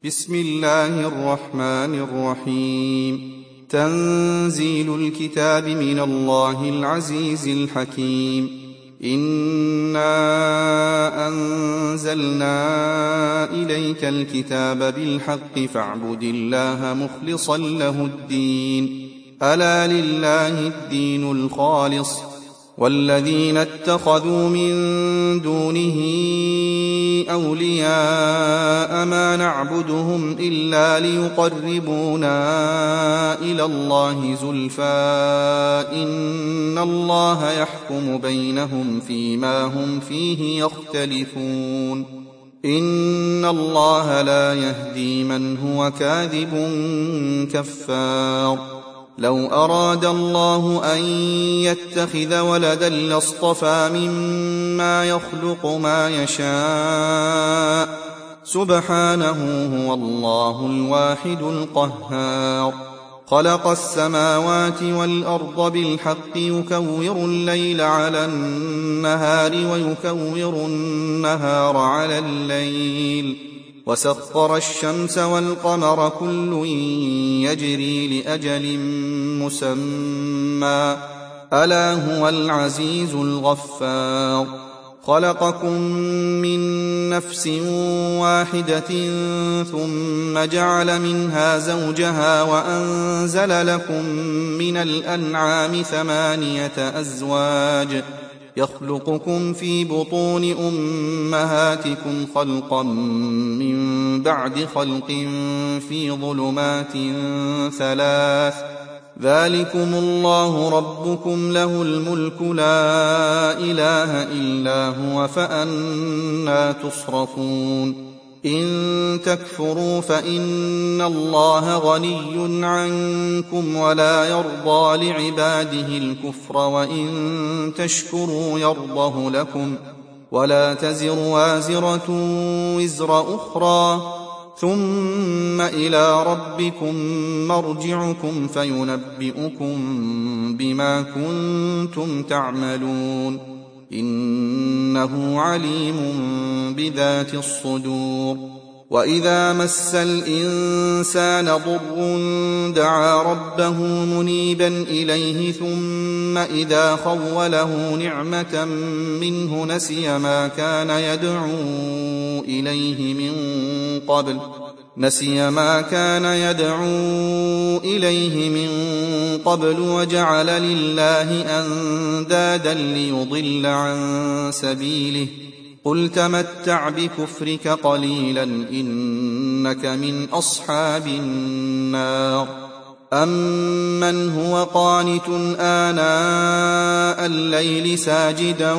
بسم الله الرحمن الرحيم. تنزيل الكتاب من الله العزيز الحكيم. إنا أنزلنا إليك الكتاب بالحق فاعبد الله مخلصا له الدين. ألا لله الدين الخالص والذين اتخذوا من دونه أولياء ما نعبدهم إلا ليقربونا إلى الله زلفى إن الله يحكم بينهم فيما هم فيه يختلفون. إن الله لا يهدي من هو كاذب كفار. لو أراد الله أن يتخذ ولدا لاصطفى مما يخلق ما يشاء سبحانه هو الله الواحد القهار. خلق السماوات والأرض بالحق يكور الليل على النهار ويكور النهار على الليل وسخر الشمس والقمر كل يجري لأجل مسمى ألا هو العزيز الغفار. خلقكم من نفس واحدة ثم جعل منها زوجها وأنزل لكم من الأنعام 8 أزواج يخلقكم في بطون أمهاتكم خلقا من بعد خلق في ظلمات 3 ذلكم الله ربكم له الملك لا إله إلا هو فأنى تصرفون. إن تكفروا فإن الله غني عنكم ولا يرضى لعباده الكفر وإن تشكروا يرضه لكم ولا تزر وازرة وزر أخرى ثم إلى ربكم مرجعكم فينبئكم بما كنتم تعملون إنه عليم بذات الصدور. وإذا مس الإنسان ضر دعا ربه منيبا إليه ثم إذا خوله نعمة منه نسي ما كان يدعو إليه من قبل وجعل لله أندادا ليضل عن سبيله قل تمتع بكفرك قليلا إنك من أصحاب النار. أمن هو قانت آناء الليل ساجدا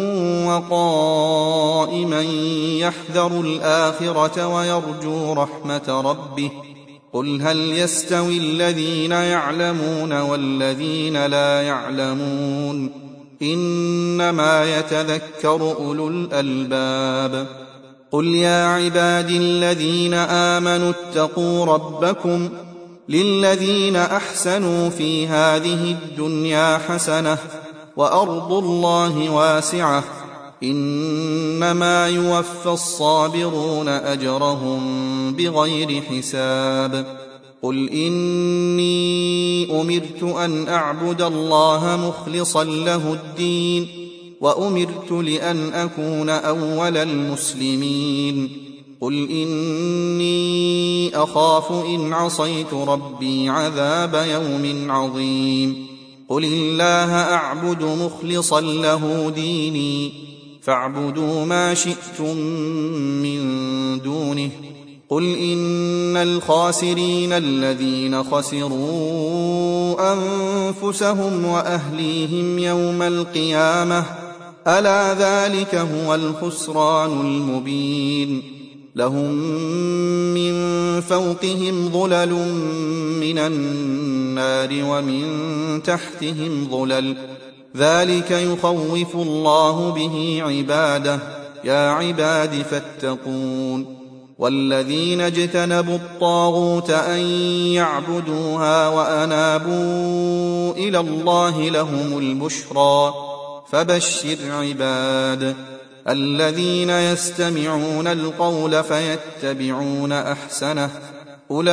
وقائما يحذر الآخرة ويرجو رحمة ربه قل هل يستوي الذين يعلمون والذين لا يعلمون إنما يتذكر أولو الألباب. قل يا عبادي الذين آمنوا اتقوا ربكم للذين أحسنوا في هذه الدنيا حسنة وأرض الله واسعة إنما يوفى الصابرون أجرهم بغير حساب. قل إني أمرت أن أعبد الله مخلصا له الدين وأمرت لأن أكون أول المسلمين. قل إني أخاف إن عصيت ربي عذاب يوم عظيم. قل الله أعبد مخلصا له ديني فاعبدوا ما شئتم من دونه. قل إن الخاسرين الذين خسروا أنفسهم وأهليهم يوم القيامة ألا ذلك هو الخسران المبين. لهم من فوقهم ظلل من النار ومن تحتهم ظلل ذلك يخوف الله به عباده يا عباد فاتقون. والذين اجتنبوا الطاغوت أن يعبدوها وأنابوا إلى الله لهم البشرى فبشر عباد. الذين يستمعون القول فيتبعون أحسنه أولئك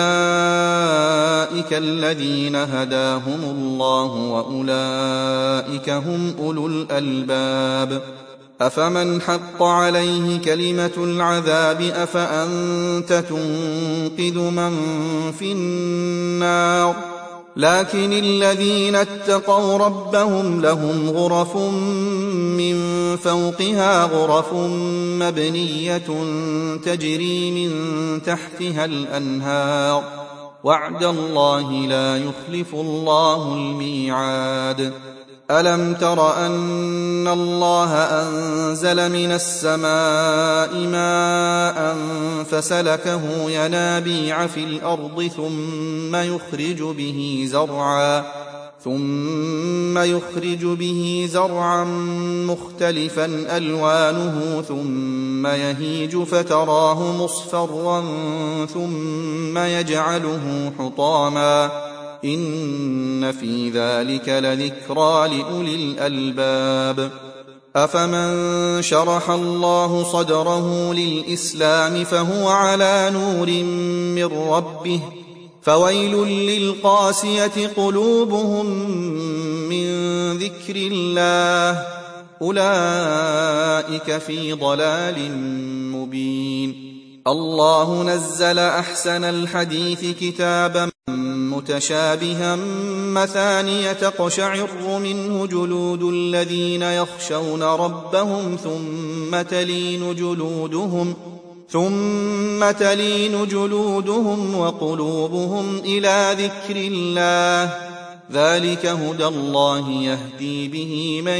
الذين هداهم الله وأولئك هم أولو الألباب أفمن حق عليه كلمة العذاب أفأنت تنقذ من في النار لكن الذين اتقوا ربهم لهم غرف من فوقها غرف مبنية تجري من تحتها الأنهار وعد الله لا يخلف الله الميعاد ألم تر أن الله أنزل من السماء ماء فسلكه ينابيع في الأرض ثم يخرج به زرعا مختلفا ألوانه ثم يهيج فتراه مصفرا ثم يجعله حطاما إن في ذلك لذكرى لأولي الألباب أفمن شرح الله صدره للإسلام فهو على نور من ربه فويل للقاسية قلوبهم من ذكر الله أولئك في ضلال مبين الله نزل أحسن الحديث كتابا متشابها مثانية تقشعر منه جلود الذين يخشون ربهم ثم تلين جلودهم وقلوبهم إلى ذكر الله ذلك هدى الله يهدي به من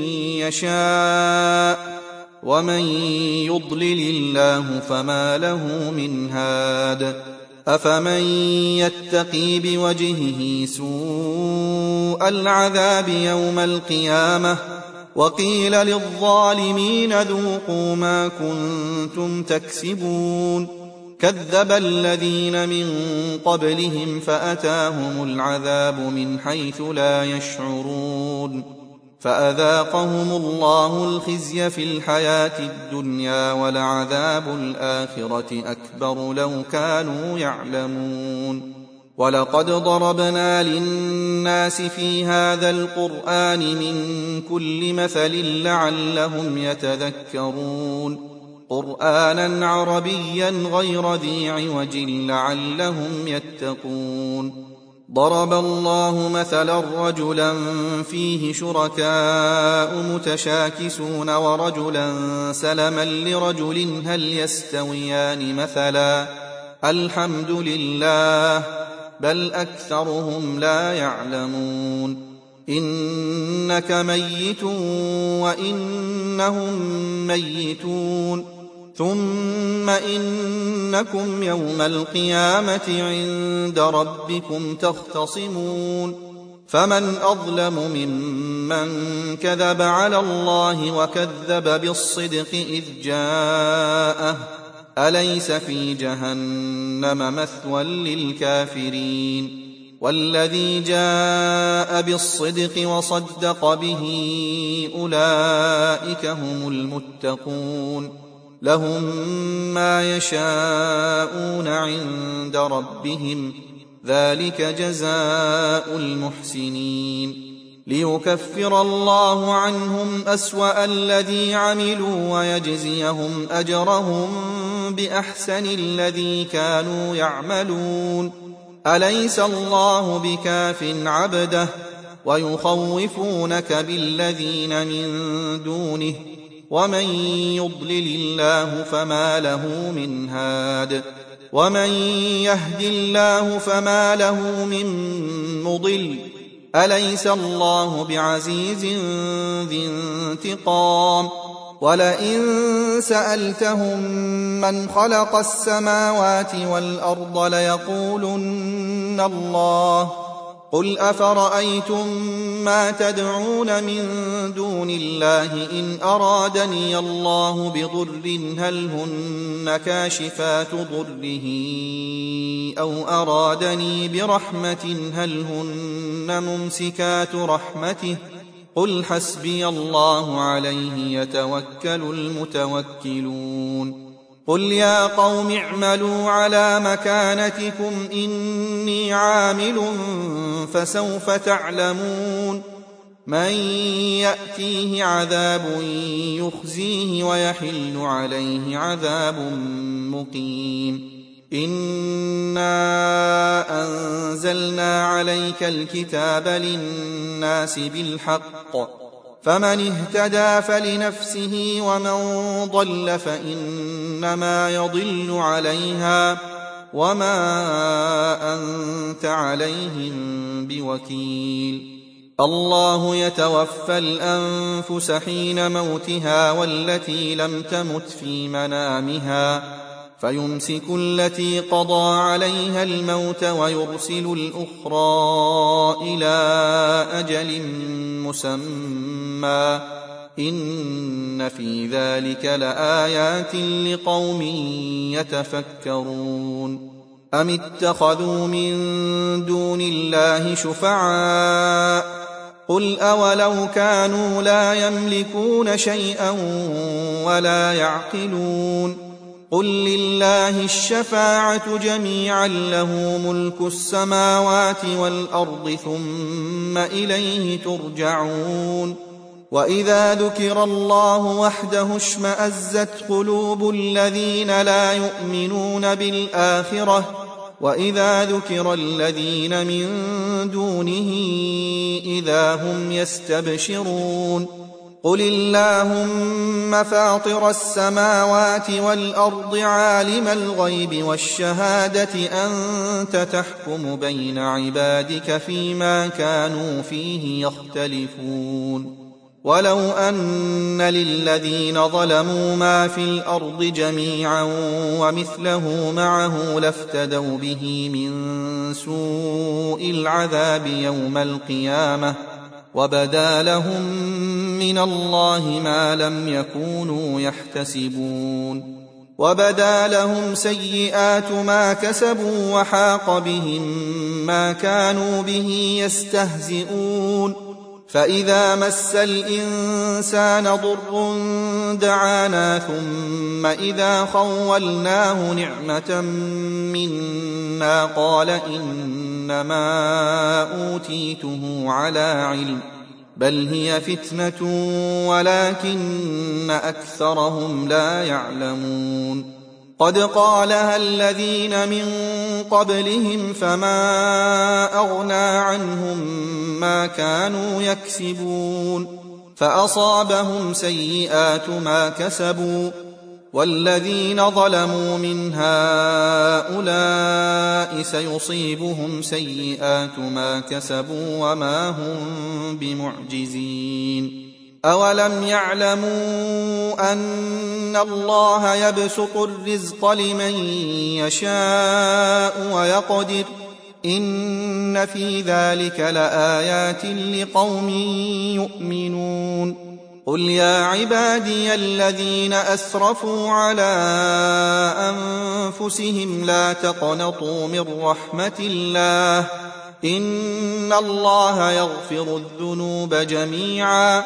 يشاء ومن يضلل الله فما له من هاد أفمن يتقي بوجهه سوء العذاب يوم القيامة وقيل للظالمين ذوقوا ما كنتم تكسبون كذب الذين من قبلهم فأتاهم العذاب من حيث لا يشعرون فأذاقهم الله الخزي في الحياة الدنيا ولعذاب الآخرة أكبر لو كانوا يعلمون ولقد ضربنا للناس في هذا القرآن من كل مثل لعلهم يتذكرون قرآنا عربيا غير ذي عوج لعلهم يتقون ضرب الله مثلا رجلا فيه شركاء متشاكسون ورجلا سلما لرجل هل يستويان مثلا الحمد لله بل أكثرهم لا يعلمون إنك ميت وإنهم ميتون ثم إنكم يوم القيامة عند ربكم تختصمون فمن أظلم ممن كذب على الله وكذب بالصدق إذ جاءه أليس في جهنم مثوى للكافرين والذي جاء بالصدق وصدق به أولئك هم المتقون لهم ما يشاءون عند ربهم ذلك جزاء المحسنين ليكفر الله عنهم أسوأ الذي عملوا ويجزيهم أجرهم بأحسن الذي كانوا يعملون أليس الله بكاف عبده ويخوفونك بالذين من دونه ومن يضلل الله فما له من هاد ومن يهد الله فما له من مضل أليس الله بعزيز ذي انتقام ولئن سألتهم من خلق السماوات والأرض ليقولن الله قل أفرأيتم ما تدعون من دون الله إن أرادني الله بضر هل هن كاشفات ضره أو أرادني برحمة هل هن ممسكات رحمته قل حسبي الله عليه يتوكل المتوكلون قل يا قوم اعملوا على مكانتكم إني عامل فسوف تعلمون من يأتيه عذاب يخزيه ويحل عليه عذاب مقيم إنا أنزلنا عليك الكتاب للناس بالحق فمن اهتدى فلنفسه ومن ضل فإنما يضل عليها وما أنت عليهم بوكيل الله يتوفى الأنفس حين موتها والتي لم تمت في منامها فيمسك التي قضى عليها الموت ويرسل الأخرى إلى أجل مسمى إن في ذلك لآيات لقوم يتفكرون أم اتخذوا من دون الله شفعاء قل أولو كانوا لا يملكون شيئا ولا يعقلون قل لله الشفاعة جميعا له ملك السماوات والأرض ثم إليه ترجعون وإذا ذكر الله وحده اشمأزت قلوب الذين لا يؤمنون بالآخرة وإذا ذكر الذين من دونه إذا هم يستبشرون قل اللهم فاطر السماوات والأرض عالم الغيب والشهادة أنت تحكم بين عبادك فيما كانوا فيه يختلفون ولو أن للذين ظلموا ما في الأرض جميعا ومثله معه لافتدوا به من سوء العذاب يوم القيامة وبدا لهم من الله ما لم يكونوا يحتسبون وبدا لهم سيئات ما كسبوا وحاق بهم ما كانوا به يستهزئون فإذا مس الإنسان ضر دعانا ثم إذا خولناه نعمة منا قال إنما أوتيته على علم بل هي فتنة ولكن أكثرهم لا يعلمون قد قالها الذين من قبلهم فما أغنى عنهم ما كانوا يكسبون فأصابهم سيئات ما كسبوا والذين ظلموا من هؤلاء سيصيبهم سيئات ما كسبوا وما هم بمعجزين أولم يعلموا أن الله يبسط الرزق لمن يشاء ويقدر إن في ذلك لآيات لقوم يؤمنون قل يا عبادي الذين أسرفوا على أنفسهم لا تقنطوا من رحمة الله إن الله يغفر الذنوب جميعا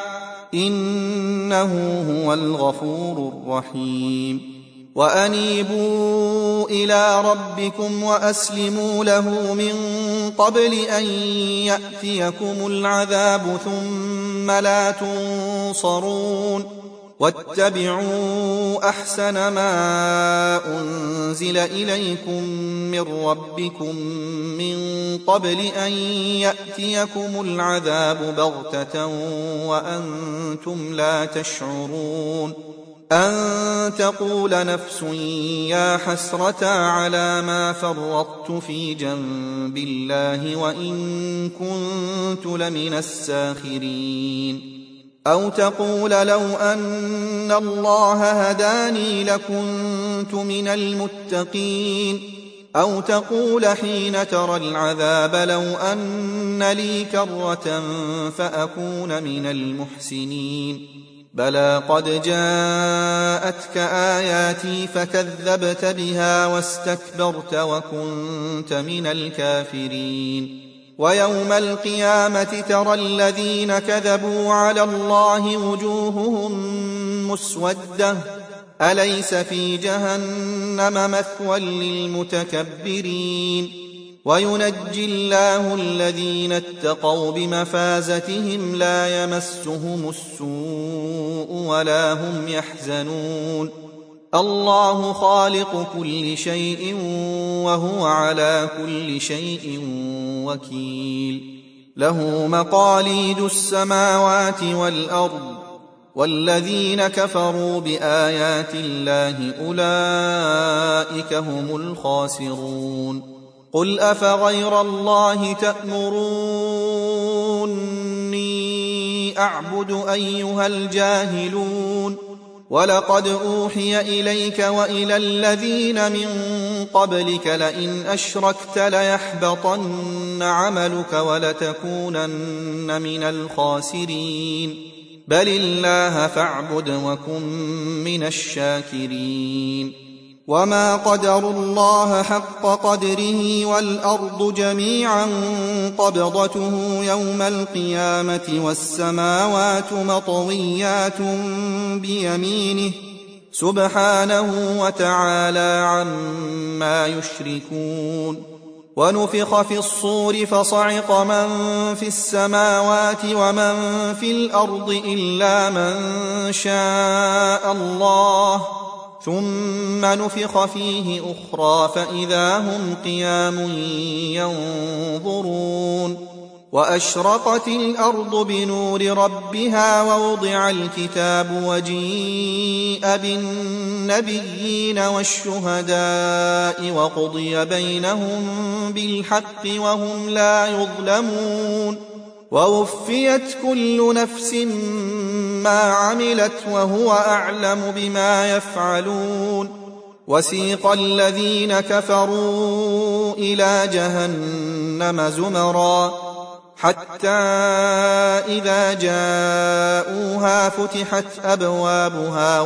إنه هو الغفور الرحيم وأنيبوا إلى ربكم وأسلموا له من قبل أن يأتيكم العذاب ثم لا تنصرون واتبعوا أحسن ما أنزل إليكم من ربكم من قبل أن يأتيكم العذاب بغتة وأنتم لا تشعرون أن تقول نفس يا حسرة على ما فرطت في جنب الله وإن كنت لمن الساخرين أو تقول لو أن الله هداني لكنت من المتقين أو تقول حين ترى العذاب لو أن لي كرة فأكون من المحسنين بلى قد جاءتك آياتي فكذبت بها واستكبرت وكنت من الكافرين ويوم القيامة ترى الذين كذبوا على الله وجوههم مسودة أليس في جهنم مثوى للمتكبرين وينجي الله الذين اتقوا بمفازتهم لا يمسهم السوء ولا هم يحزنون الله خالق كل شيء وهو على كل شيء وكيل له مقاليد السماوات والأرض والذين كفروا بآيات الله أولئك هم الخاسرون قل أفغير الله تأمروني أعبد أيها الجاهلون ولقد أوحي إليك وإلى الذين من قبلك لئن أشركت ليحبطن عملك ولتكونن من الخاسرين بل الله فاعبد وكن من الشاكرين وما قدروا الله حق قدره والأرض جميعا قبضته يوم القيامة والسماوات مطويات بيمينه سبحانه وتعالى عما يشركون ونفخ في الصور فصعق من في السماوات ومن في الأرض إلا من شاء الله ثم نفخ فيه أخرى فإذا هم قيام ينظرون وأشرقت الأرض بنور ربها ووضع الكتاب وجيء بالنبيين والشهداء وقضي بينهم بالحق وهم لا يظلمون ووفيت كل نفس ما عملت وهو أعلم بما يفعلون وسيق الذين كفروا إلى جهنم زمرا حتى إذا جاءوها فتحت أبوابها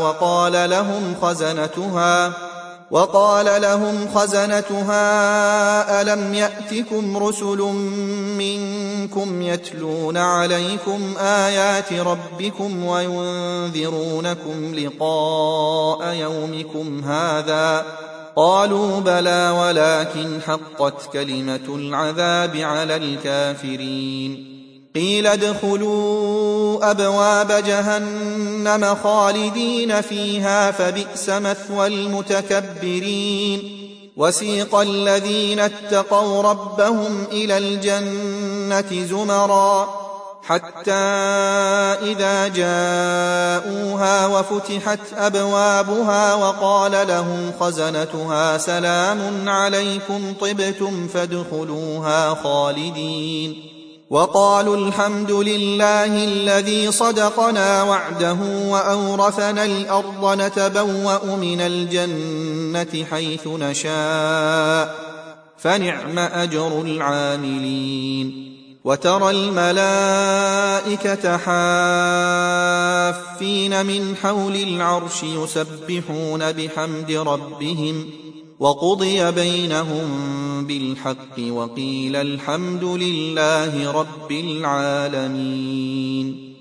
وقال لهم خزنتها ألم يأتكم رسل منكم يتلون عليكم آيات ربكم وينذرونكم لقاء يومكم هذا قالوا بلى ولكن حقت كلمة العذاب على الكافرين قيل ادخلوا أبواب جهنم خالدين فيها فبئس مثوى المتكبرين وسيق الذين اتقوا ربهم إلى الجنة زمرا حتى إذا جاءوها وفتحت أبوابها وقال لهم خزنتها سلام عليكم طبتم فادخلوها خالدين وقالوا الحمد لله الذي صدقنا وعده وأورثنا الأرض نتبوأ من الجنة حيث نشاء فنعم أجر العاملين وترى الملائكة حافين من حول العرش يسبحون بحمد ربهم وقضي بينهم بالحق وقيل الحمد لله رب العالمين